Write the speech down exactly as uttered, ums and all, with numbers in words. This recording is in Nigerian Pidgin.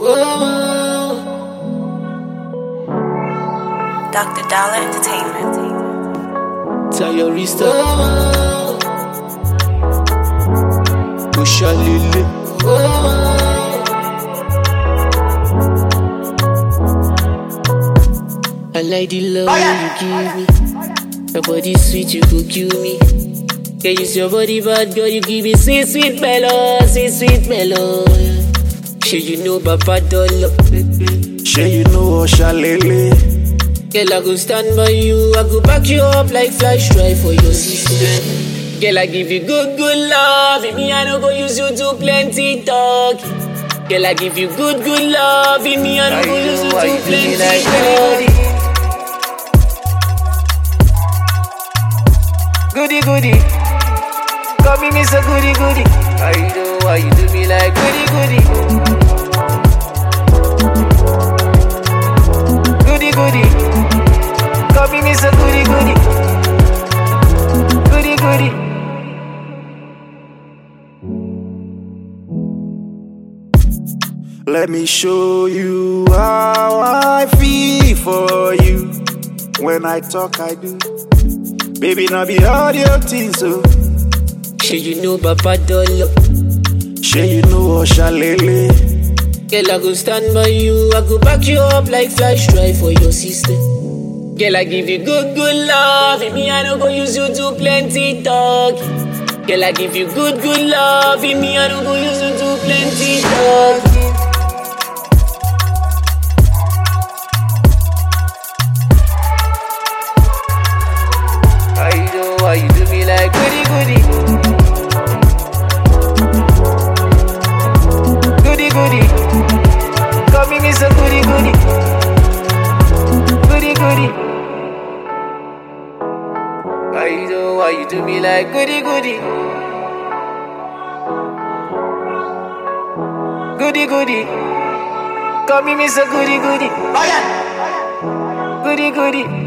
Doctor Dollar Entertainment. Tayarista Pusha Lily I like the love you give me. Your body sweet, you go kill me. Yeah, use your body bad, girl, you give me sweet, sweet mellow, sweet, sweet mellow. Sure you know Baba Dollar. Sure you know Oshalele. Girl, I go stand by you, I go back you up like flash drive for your sister. Girl, I give you good, good love. In me, I don't go use you to plenty talk. Girl, I give you good, good love. In me, I don't go use you to plenty talk. Goody, goody. Call me Mister Goody, goody. I know why you do me like goody, goody. Goody, goody. Call me Mister Goody, goody. Goody, goody. Let me show you how I feel for you. When I talk, I do. Baby, now be all your things, so. Sure you know Baba Dollar. Sure you know Oshalele. Girl, I go stand by you, I go back you up like flash drive for your sister. Girl, I give you good, good love. In me, I don't go use you to plenty talk. Girl, I give you good, good love. In me, I don't go use you to plenty talk. I know why you do me like goody, goody. Goody, goody. Call me Mister Goody, goody. Goody, goody. I know why you do me like goody, goody. Goody, goody. Call me Mister Goody, goody. Goody, goody.